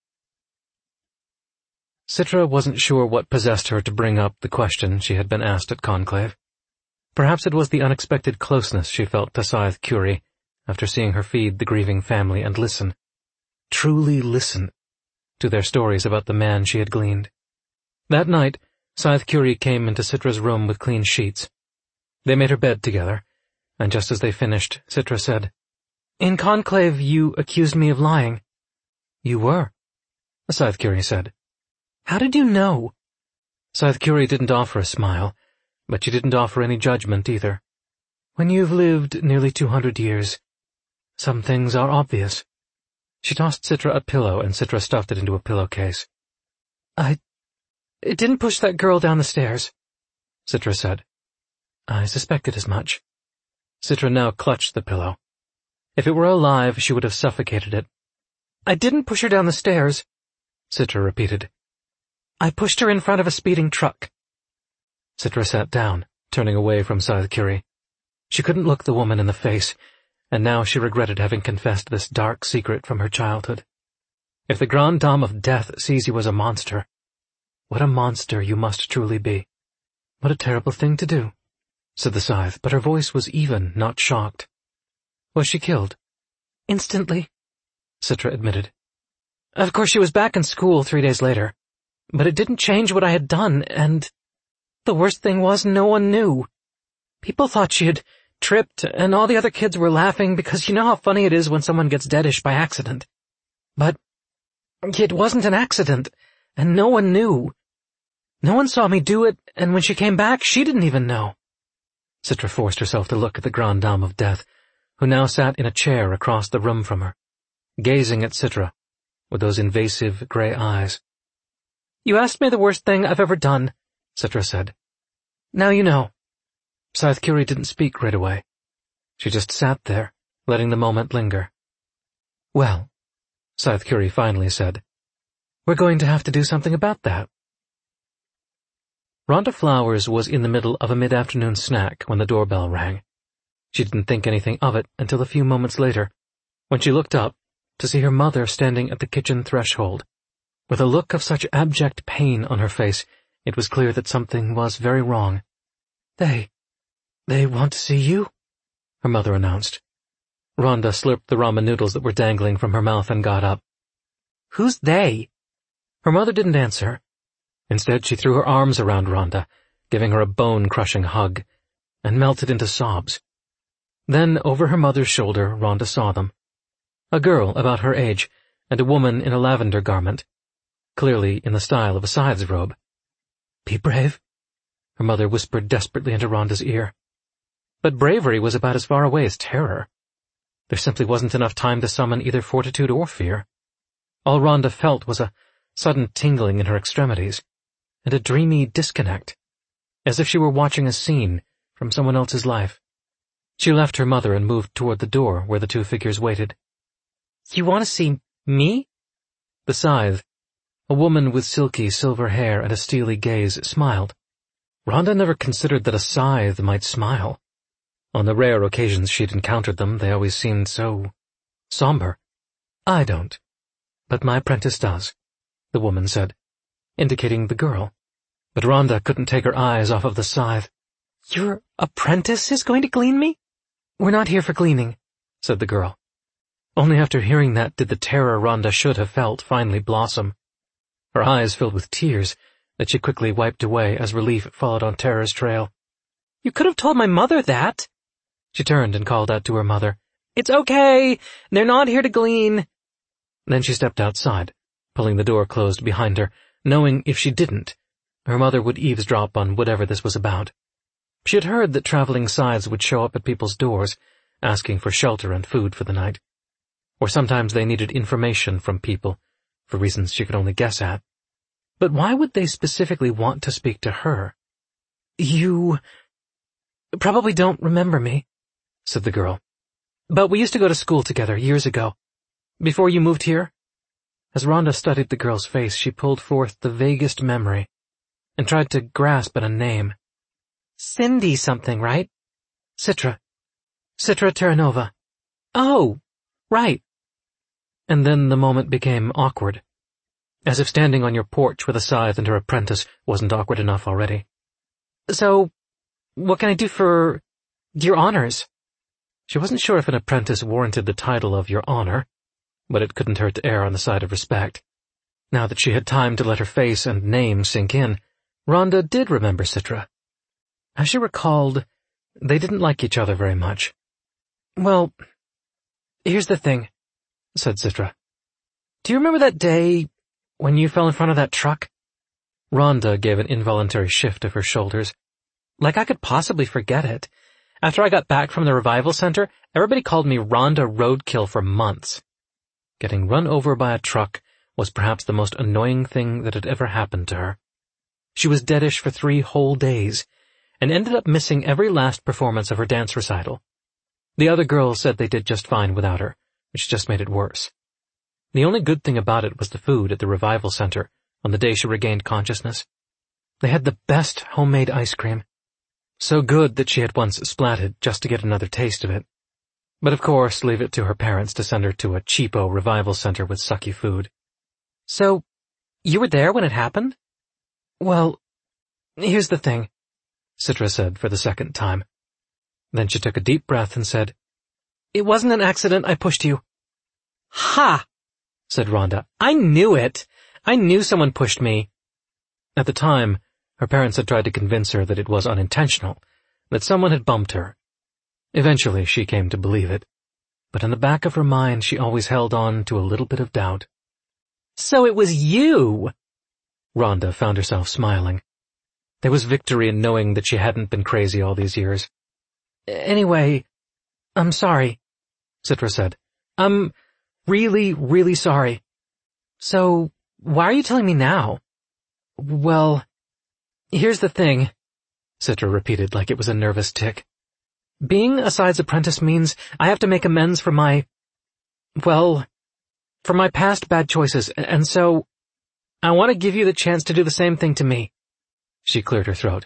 Citra wasn't sure what possessed her to bring up the question she had been asked at Conclave. Perhaps it was the unexpected closeness she felt to Scythe Curie after seeing her feed the grieving family and listen, truly listen, to their stories about the man she had gleaned. That night, Scythe Curie came into Citra's room with clean sheets. They made her bed together, and just as they finished, Citra said, "In Conclave you accused me of lying." "You were," Scythe Curie said. "How did you know?" Scythe Curie didn't offer a smile, but she didn't offer any judgment either. "When you've lived nearly two hundred years, some things are obvious." She tossed Citra a pillow, and Citra stuffed it into a pillowcase. I... It didn't push that girl down the stairs," Citra said. "I suspected as much." Citra now clutched the pillow. If it were alive, she would have suffocated it. "I didn't push her down the stairs," Citra repeated. "I pushed her in front of a speeding truck." Citra sat down, turning away from Scythe Curie. She couldn't look the woman in the face, and now she regretted having confessed this dark secret from her childhood. If the Grande Dame of Death sees you as a monster, what a monster you must truly be. "What a terrible thing to do," said the Scythe, but her voice was even, not shocked. "Was she killed?" "Instantly," Citra admitted. "Of course she was back in school three days later, but it didn't change what I had done, and the worst thing was no one knew. People thought she had tripped, and all the other kids were laughing because you know how funny it is when someone gets deadish by accident. But it wasn't an accident, and no one knew. No one saw me do it, and when she came back, she didn't even know." Citra forced herself to look at the Grande Dame of Death, who now sat in a chair across the room from her, gazing at Citra with those invasive grey eyes. "You asked me the worst thing I've ever done," Citra said. "Now you know." Scythe Curie didn't speak right away. She just sat there, letting the moment linger. "Well," Scythe Curie finally said, "we're going to have to do something about that." Rhonda Flowers was in the middle of a mid-afternoon snack when the doorbell rang. She didn't think anything of it until a few moments later, when she looked up to see her mother standing at the kitchen threshold. With a look of such abject pain on her face, it was clear that something was very wrong. They, they want to see you," her mother announced. Rhonda slurped the ramen noodles that were dangling from her mouth and got up. "Who's they?" Her mother didn't answer. Instead, she threw her arms around Rhonda, giving her a bone-crushing hug, and melted into sobs. Then, over her mother's shoulder, Rhonda saw them. A girl about her age, and a woman in a lavender garment, clearly in the style of a Scythe's robe. "Be brave," her mother whispered desperately into Rhonda's ear. But bravery was about as far away as terror. There simply wasn't enough time to summon either fortitude or fear. All Rhonda felt was a sudden tingling in her extremities, and a dreamy disconnect, as if she were watching a scene from someone else's life. She left her mother and moved toward the door where the two figures waited. "You want to see me?" The Scythe, a woman with silky silver hair and a steely gaze, smiled. Rhonda never considered that a Scythe might smile. On the rare occasions she'd encountered them, they always seemed so somber. "I don't, but my apprentice does," the woman said, indicating the girl. But Rhonda couldn't take her eyes off of the Scythe. Your apprentice is going to glean me? We're not here for gleaning, said the girl. Only after hearing that did the terror Rhonda should have felt finally blossom. Her eyes filled with tears that she quickly wiped away as relief followed on terror's trail. You could have told my mother that. She turned and called out to her mother. It's okay. They're not here to glean. Then she stepped outside, pulling the door closed behind her, knowing if she didn't, her mother would eavesdrop on whatever this was about. She had heard that traveling scythes would show up at people's doors, asking for shelter and food for the night. Or sometimes they needed information from people, for reasons she could only guess at. But why would they specifically want to speak to her? You probably don't remember me, said the girl. But we used to go to school together years ago, before you moved here. As Rhonda studied the girl's face, she pulled forth the vaguest memory and tried to grasp at a name. Cindy something, right? Citra. Citra Terranova. Oh, right. And then the moment became awkward, as if standing on your porch with a scythe and her apprentice wasn't awkward enough already. So, what can I do for your honors? She wasn't sure if an apprentice warranted the title of your honor, but it couldn't hurt to err on the side of respect. Now that she had time to let her face and name sink in, Rhonda did remember Citra. As she recalled, they didn't like each other very much. Well, here's the thing, said Citra. Do you remember that day when you fell in front of that truck? Rhonda gave an involuntary shift of her shoulders. Like I could possibly forget it. After I got back from the revival center, everybody called me Rhonda Roadkill for months. Getting run over by a truck was perhaps the most annoying thing that had ever happened to her. She was deadish for three whole days, and ended up missing every last performance of her dance recital. The other girls said they did just fine without her, which just made it worse. The only good thing about it was the food at the revival center on the day she regained consciousness. They had the best homemade ice cream. So good that she had once splatted just to get another taste of it. But of course, leave it to her parents to send her to a cheapo revival center with sucky food. So, you were there when it happened? Well, here's the thing, Citra said for the second time. Then she took a deep breath and said, It wasn't an accident, I pushed you. Ha! said Rhonda. I knew it. I knew someone pushed me. At the time, her parents had tried to convince her that it was unintentional, that someone had bumped her. Eventually, she came to believe it. But in the back of her mind, she always held on to a little bit of doubt. So it was you! Rhonda found herself smiling. There was victory in knowing that she hadn't been crazy all these years. Anyway, I'm sorry, Citra said. I'm really, really sorry. So, why are you telling me now? Well, here's the thing, Citra repeated like it was a nervous tic. Being a scythe's apprentice means I have to make amends for my, well, for my past bad choices, and so I want to give you the chance to do the same thing to me. She cleared her throat.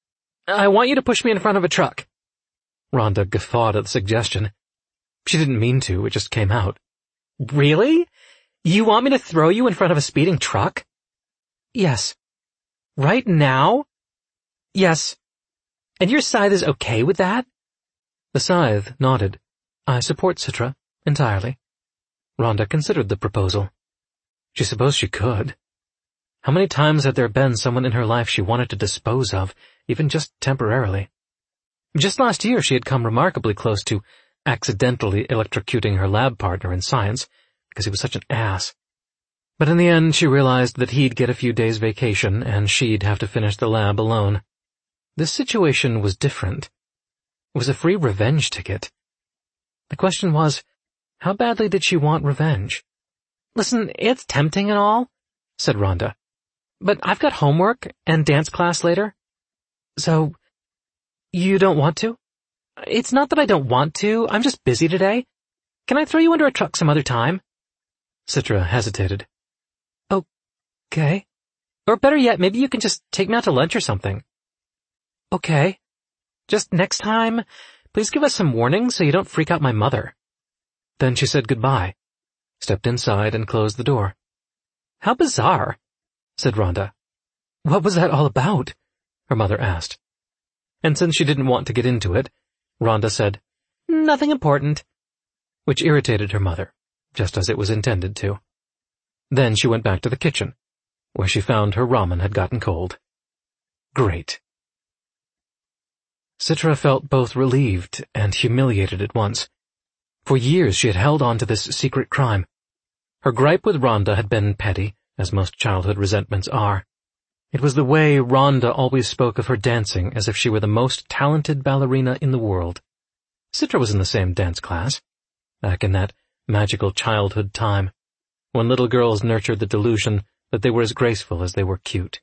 I want you to push me in front of a truck. Rhonda guffawed at the suggestion. She didn't mean to, it just came out. Really? You want me to throw you in front of a speeding truck? Yes. Right now? Yes. And your scythe is okay with that? The scythe nodded. I support Citra, entirely. Rhonda considered the proposal. She supposed she could. How many times had there been someone in her life she wanted to dispose of, even just temporarily? Just last year she had come remarkably close to accidentally electrocuting her lab partner in science, because he was such an ass. But in the end she realized that he'd get a few days vacation and she'd have to finish the lab alone. This situation was different. It was a free revenge ticket. The question was, how badly did she want revenge? Listen, it's tempting and all, said Rhonda, but I've got homework and dance class later. So, you don't want to? It's not that I don't want to, I'm just busy today. Can I throw you under a truck some other time? Citra hesitated. Okay. Or better yet, maybe you can just take me out to lunch or something. Okay. Just next time, please give us some warning so you don't freak out my mother. Then she said goodbye, stepped inside and closed the door. How bizarre, said Rhonda. What was that all about? Her mother asked. and since she didn't want to get into it, Rhonda said, "Nothing important," which irritated her mother, just as it was intended to. Then she went back to the kitchen, where she found her ramen had gotten cold. Great. Citra felt both relieved and humiliated at once. For years she had held on to this secret crime. Her gripe with Rhonda had been petty, as most childhood resentments are. It was the way Rhonda always spoke of her dancing as if she were the most talented ballerina in the world. Citra was in the same dance class, back in that magical childhood time, when little girls nurtured the delusion that they were as graceful as they were cute.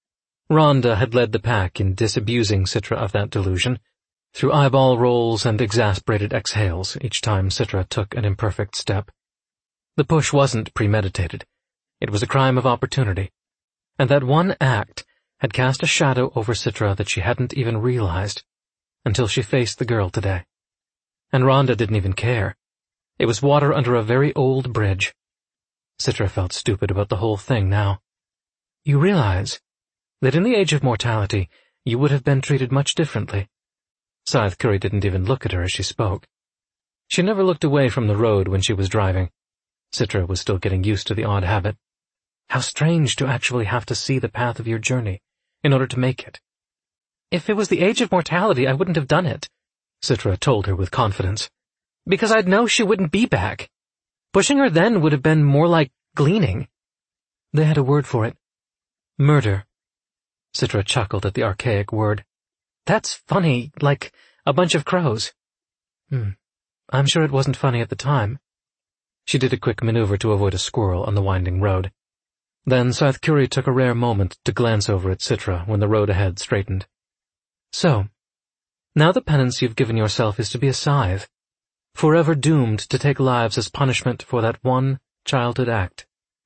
Rhonda had led the pack in disabusing Citra of that delusion, through eyeball rolls and exasperated exhales each time Citra took an imperfect step. The push wasn't premeditated. It was a crime of opportunity, and that one act had cast a shadow over Citra that she hadn't even realized, until she faced the girl today. And Rhonda didn't even care. It was water under a very old bridge. Citra felt stupid about the whole thing now. You realize that in the age of mortality, you would have been treated much differently. Scythe Curry didn't even look at her as she spoke. She never looked away from the road when she was driving. Citra was still getting used to the odd habit. How strange to actually have to see the path of your journey in order to make it. If it was the age of mortality, I wouldn't have done it, Citra told her with confidence, because I'd know she wouldn't be back. Pushing her then would have been more like gleaning. They had a word for it. Murder. Citra chuckled at the archaic word. That's funny, like a bunch of crows. Hmm. I'm sure it wasn't funny at the time. She did a quick maneuver to avoid a squirrel on the winding road. Then Scythe Curry took a rare moment to glance over at Citra when the road ahead straightened. So, now the penance you've given yourself is to be a scythe, forever doomed to take lives as punishment for that one childhood act.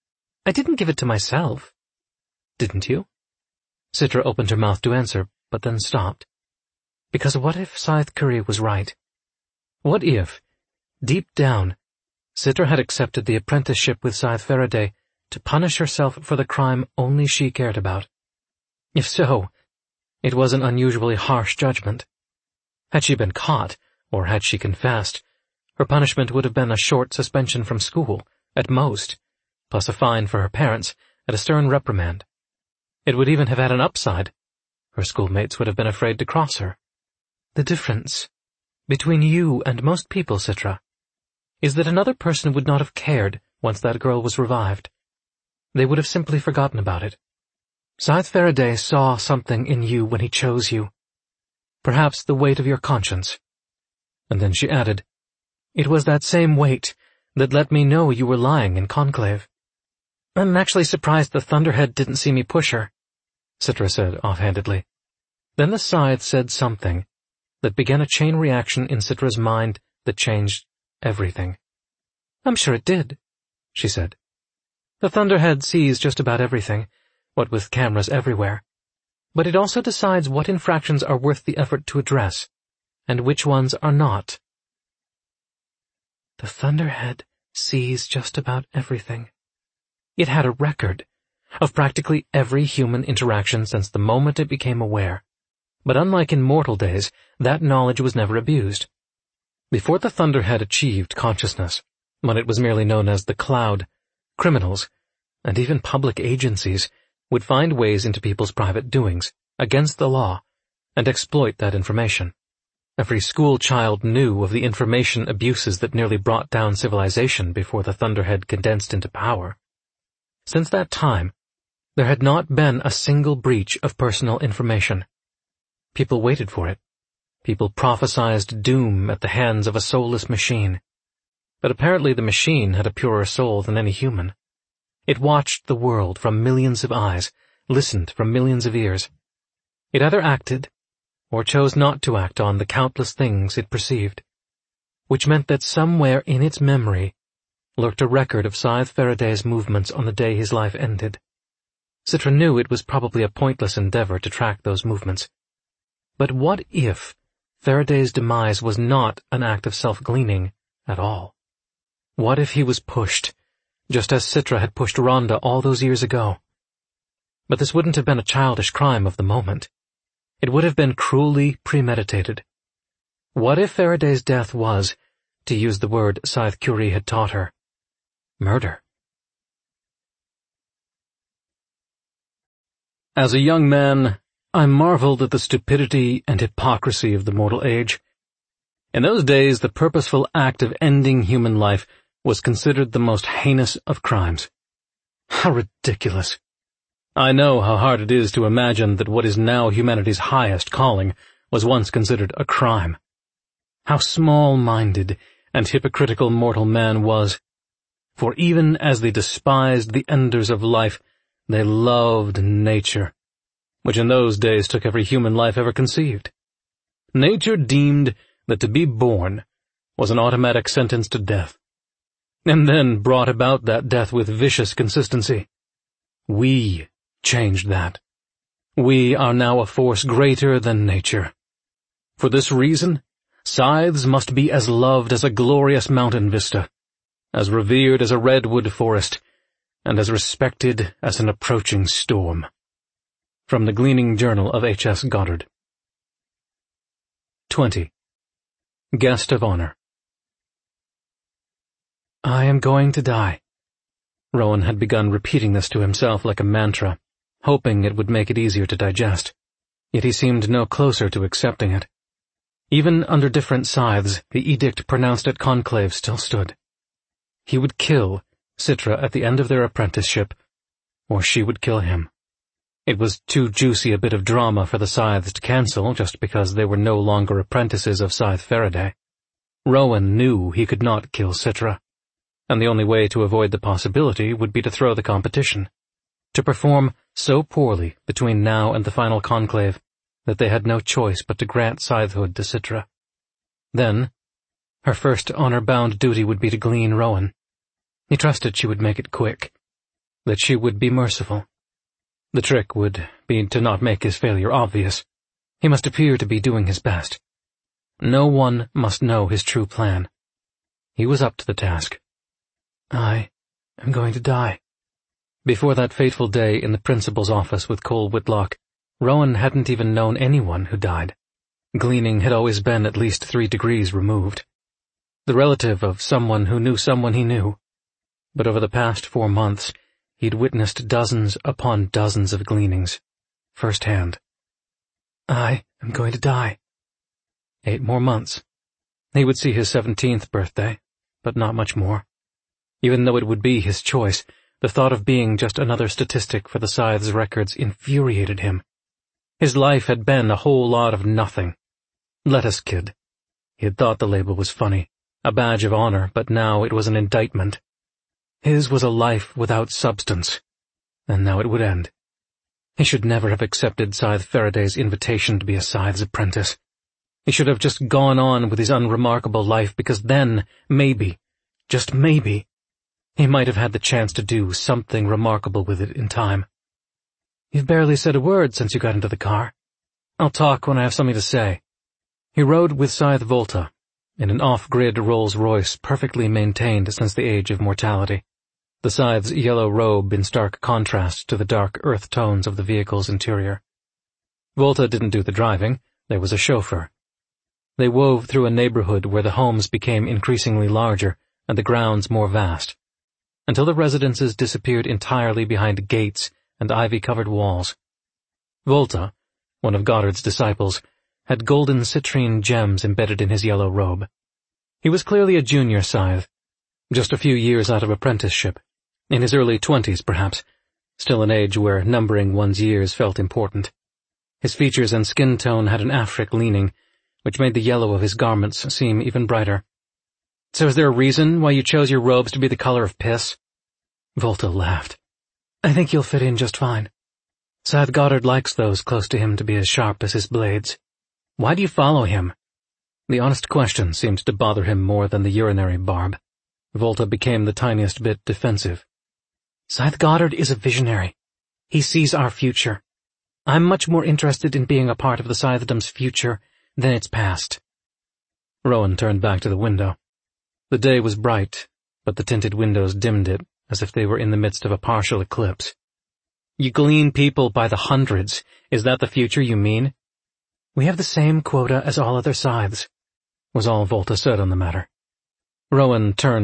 I didn't give it to myself. Didn't you? Citra opened her mouth to answer, but then stopped. Because what if Scythe Curry was right? What if, deep down, Citra had accepted the apprenticeship with Scythe Faraday to punish herself for the crime only she cared about? If so, it was an unusually harsh judgment. Had she been caught, or had she confessed, her punishment would have been a short suspension from school, at most, plus a fine for her parents and a stern reprimand. It would even have had an upside. Her schoolmates would have been afraid to cross her. The difference between you and most people, Citra, is that another person would not have cared once that girl was revived. They would have simply forgotten about it. Scythe Faraday saw something in you when he chose you. Perhaps the weight of your conscience. And then she added, It was that same weight that let me know you were lying in conclave. I'm actually surprised the Thunderhead didn't see me push her, Citra said offhandedly. Then the scythe said something that began a chain reaction in Citra's mind that changed everything. I'm sure it did, she said. The Thunderhead sees just about everything, what with cameras everywhere. But it also decides what infractions are worth the effort to address, and which ones are not. The Thunderhead sees just about everything. It had a record of practically every human interaction since the moment it became aware. But unlike in mortal days, that knowledge was never abused. Before the Thunderhead achieved consciousness, when it was merely known as the Cloud, criminals, and even public agencies, would find ways into people's private doings, against the law, and exploit that information. Every school child knew of the information abuses that nearly brought down civilization before the Thunderhead condensed into power. Since that time, there had not been a single breach of personal information. People waited for it. People prophesized doom at the hands of a soulless machine. But apparently the machine had a purer soul than any human. It watched the world from millions of eyes, listened from millions of ears. It either acted, or chose not to act on the countless things it perceived, which meant that somewhere in its memory lurked a record of Scythe Faraday's movements on the day his life ended. Citra knew it was probably a pointless endeavor to track those movements. But what if Faraday's demise was not an act of self-gleaning at all? What if he was pushed, just as Citra had pushed Rhonda all those years ago? But this wouldn't have been a childish crime of the moment. It would have been cruelly premeditated. What if Faraday's death was, to use the word Scythe Curie had taught her, murder? As a young man, I marveled at the stupidity and hypocrisy of the mortal age. In those days, the purposeful act of ending human life was considered the most heinous of crimes. How ridiculous! I know how hard it is to imagine that what is now humanity's highest calling was once considered a crime. How small-minded and hypocritical mortal man was, for even as they despised the enders of life, they loved nature, which in those days took every human life ever conceived. Nature deemed that to be born was an automatic sentence to death, and then brought about that death with vicious consistency. We changed that. We are now a force greater than nature. For this reason, scythes must be as loved as a glorious mountain vista, as revered as a redwood forest, and as respected as an approaching storm. From the Gleaning Journal of H S Goddard. twenty. Guest of Honor. I am going to die. Rowan had begun repeating this to himself like a mantra, hoping it would make it easier to digest, yet he seemed no closer to accepting it. Even under different scythes, the edict pronounced at conclave still stood. He would kill Citra at the end of their apprenticeship, or she would kill him. It was too juicy a bit of drama for the scythes to cancel just because they were no longer apprentices of Scythe Faraday. Rowan knew he could not kill Citra, and the only way to avoid the possibility would be to throw the competition, to perform so poorly between now and the final conclave that they had no choice but to grant scythehood to Citra. Then, her first honor-bound duty would be to glean Rowan. He trusted she would make it quick, that she would be merciful. The trick would be to not make his failure obvious. He must appear to be doing his best. No one must know his true plan. He was up to the task. I am going to die. Before that fateful day in the principal's office with Cole Whitlock, Rowan hadn't even known anyone who died. Gleaning had always been at least three degrees removed. The relative of someone who knew someone he knew. But over the past four months, he'd witnessed dozens upon dozens of gleanings, firsthand. I am going to die. Eight more months. He would see his seventeenth birthday, but not much more. Even though it would be his choice, the thought of being just another statistic for the Scythe's records infuriated him. His life had been a whole lot of nothing. Lettuce kid. He had thought the label was funny, a badge of honor, but now it was an indictment. His was a life without substance, and now it would end. He should never have accepted Scythe Faraday's invitation to be a Scythe's apprentice. He should have just gone on with his unremarkable life, because then, maybe, just maybe, he might have had the chance to do something remarkable with it in time. You've barely said a word since you got into the car. I'll talk when I have something to say. He rode with Scythe Volta, in an off-grid Rolls-Royce perfectly maintained since the age of mortality, the Scythe's yellow robe in stark contrast to the dark earth tones of the vehicle's interior. Volta didn't do the driving, there was a chauffeur. They wove through a neighborhood where the homes became increasingly larger and the grounds more vast, until the residences disappeared entirely behind gates and ivy-covered walls. Volta, one of Goddard's disciples, had golden citrine gems embedded in his yellow robe. He was clearly a junior Scythe, just a few years out of apprenticeship, in his early twenties perhaps, still an age where numbering one's years felt important. His features and skin tone had an Afric leaning, which made the yellow of his garments seem even brighter. So is there a reason why you chose your robes to be the color of piss? Volta laughed. I think you'll fit in just fine. Scythe Goddard likes those close to him to be as sharp as his blades. Why do you follow him? The honest question seemed to bother him more than the urinary barb. Volta became the tiniest bit defensive. Scythe Goddard is a visionary. He sees our future. I'm much more interested in being a part of the Scythedom's future than its past. Rowan turned back to the window. The day was bright, but the tinted windows dimmed it, as if they were in the midst of a partial eclipse. You glean people by the hundreds. Is that the future you mean? We have the same quota as all other scythes, was all Volta said on the matter. Rowan turned